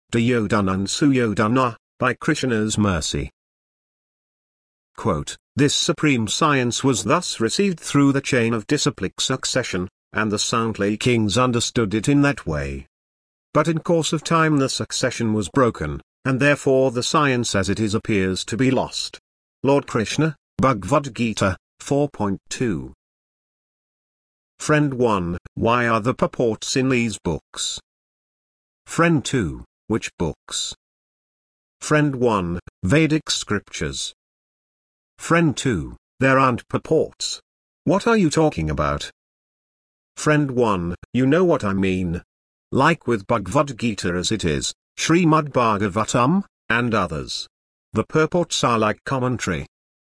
Duryodhana and Suryodhana, by Krishna's mercy. Quote, this supreme science was thus received through the chain of disciplic succession, and the saintly kings understood it in that way. But in course of time the succession was broken, and therefore the science as it is appears to be lost. Lord Krishna, Bhagavad Gita, 4.2. Friend 1, why are the purports in these books? Friend 2, which books? Friend 1, Vedic scriptures. Friend 2, there aren't purports. What are you talking about? Friend 1, you know what I mean. Like with Bhagavad Gita as it is, Srimad Bhagavatam, and others. The purports are like commentary.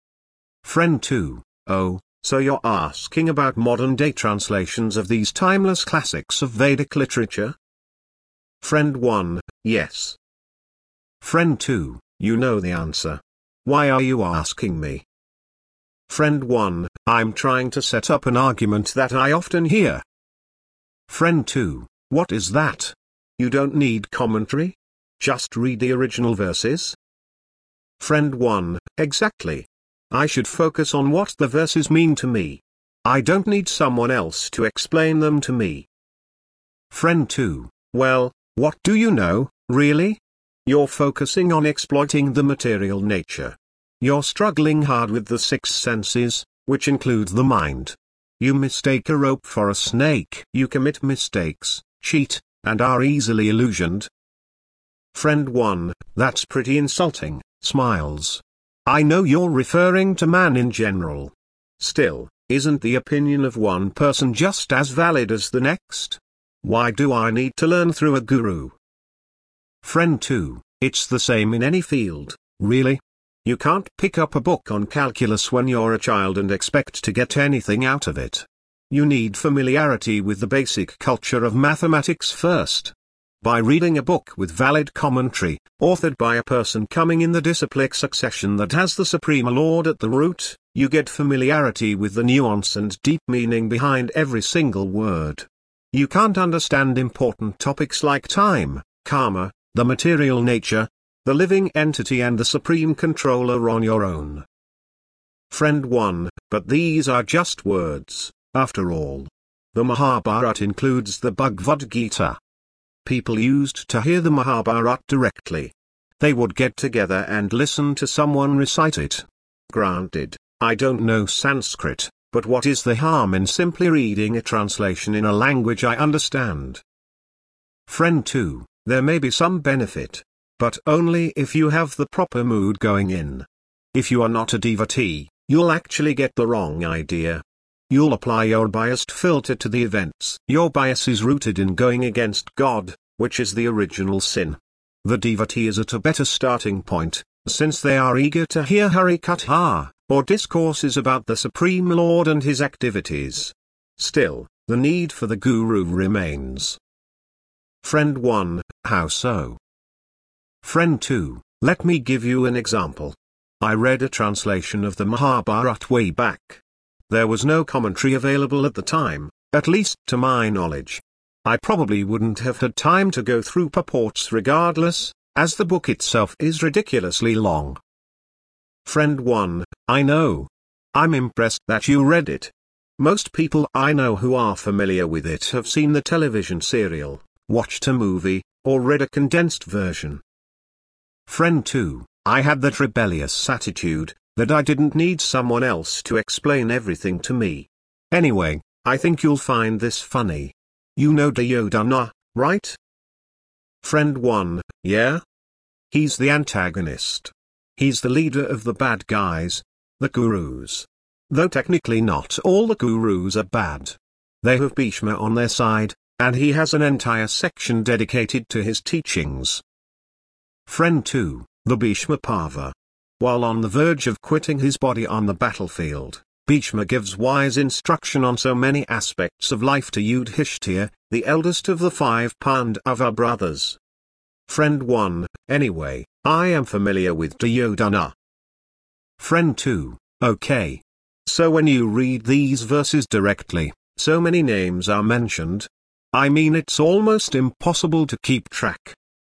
Friend 2, oh, so you're asking about modern-day translations of these timeless classics of Vedic literature? Friend 1, yes. Friend 2, you know the answer. Why are you asking me? Friend 1, I'm trying to set up an argument that I often hear. Friend 2, what is that? You don't need commentary? Just read the original verses? Friend 1, exactly. I should focus on what the verses mean to me. I don't need someone else to explain them to me. Friend 2, well, what do you know, really? You're focusing on exploiting the material nature. You're struggling hard with the six senses, which include the mind. You mistake a rope for a snake. You commit mistakes, cheat, and are easily illusioned. Friend 1, that's pretty insulting, smiles. I know you're referring to man in general. Still, isn't the opinion of one person just as valid as the next? Why do I need to learn through a guru? Friend 2, it's the same in any field, really. You can't pick up a book on calculus when you're a child and expect to get anything out of it. You need familiarity with the basic culture of mathematics first. By reading a book with valid commentary, authored by a person coming in the disciplic succession that has the Supreme Lord at the root, you get familiarity with the nuance and deep meaning behind every single word. You can't understand important topics like time, karma, the material nature, the living entity and the supreme controller on your own. Friend 1, but these are just words, after all. The Mahabharata includes the Bhagavad Gita. People used to hear the Mahabharata directly. They would get together and listen to someone recite it. Granted, I don't know Sanskrit, but what is the harm in simply reading a translation in a language I understand? Friend 2, there may be some benefit, but only if you have the proper mood going in. If you are not a devotee, you'll actually get the wrong idea. You'll apply your biased filter to the events. Your bias is rooted in going against God, which is the original sin. The devotee is at a better starting point, since they are eager to hear Harikatha, or discourses about the Supreme Lord and his activities. Still, the need for the guru remains. Friend 1, how so? Friend 2, let me give you an example. I read a translation of the Mahabharata way back. There was no commentary available at the time, at least to my knowledge. I probably wouldn't have had time to go through purports regardless, as the book itself is ridiculously long. Friend 1, I know. I'm impressed that you read it. Most people I know who are familiar with it have seen the television serial, watched a movie, or read a condensed version. Friend 2, I had that rebellious attitude, that I didn't need someone else to explain everything to me. Anyway, I think you'll find this funny. You know Duryodhana, right? Friend 1, yeah? He's the antagonist. He's the leader of the bad guys, the gurus. Though technically not all the gurus are bad. They have Bhishma on their side, and he has an entire section dedicated to his teachings. Friend 2, the Bhishma Parva. While on the verge of quitting his body on the battlefield, Bhishma gives wise instruction on so many aspects of life to Yudhishthira, the eldest of the 5 Pandava brothers. Friend 1, anyway, I am familiar with Duryodhana. Friend 2, okay. So when you read these verses directly, so many names are mentioned. I mean, it's almost impossible to keep track.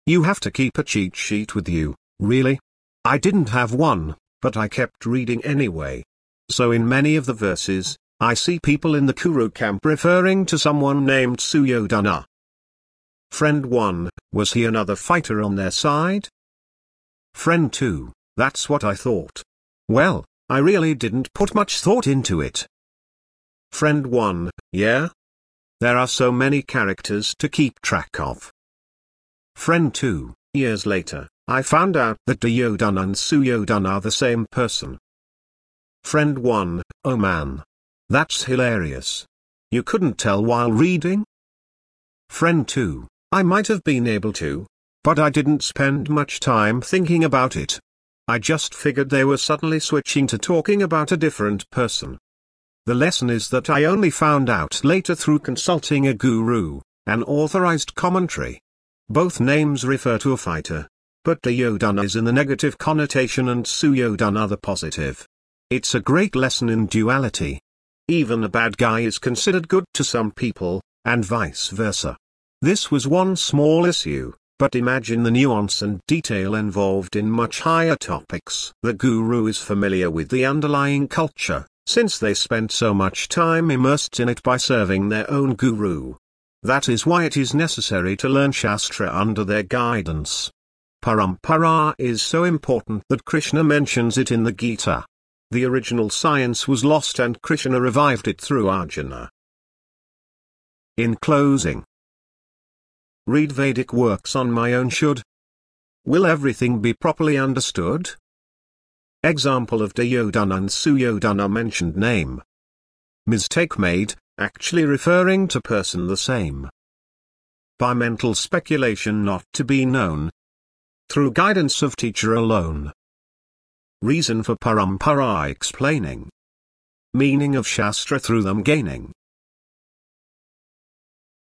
You have to keep a cheat sheet with you, really? I didn't have one, but I kept reading anyway. So in many of the verses, I see people in the Kuru camp referring to someone named Suryodhana. Friend 1, was he another fighter on their side? Friend 2, that's what I thought. Well, I really didn't put much thought into it. Friend 1, yeah? There are so many characters to keep track of. Friend 2, years later, I found out that Duryodhana and Suryodhana are the same person. Friend 1, oh man. That's hilarious. You couldn't tell while reading? Friend 2, I might have been able to, but I didn't spend much time thinking about it. I just figured they were suddenly switching to talking about a different person. The lesson is that I only found out later through consulting a guru, an authorized commentary. Both names refer to a fighter, but Duryodhana is in the negative connotation and Suryodhana the positive. It's a great lesson in duality. Even a bad guy is considered good to some people, and vice versa. This was one small issue, but imagine the nuance and detail involved in much higher topics. The guru is familiar with the underlying culture, since they spent so much time immersed in it by serving their own guru. That is why it is necessary to learn Shastra under their guidance. Parampara is so important that Krishna mentions it in the Gita. The original science was lost and Krishna revived it through Arjuna. In closing, read Vedic works on my own. Will everything be properly understood? Example of Duryodhana and Suryodhana mentioned name. Mistake made, actually referring to person the same. By mental speculation not to be known. Through guidance of teacher alone. Reason for parampara explaining. Meaning of Shastra through them gaining.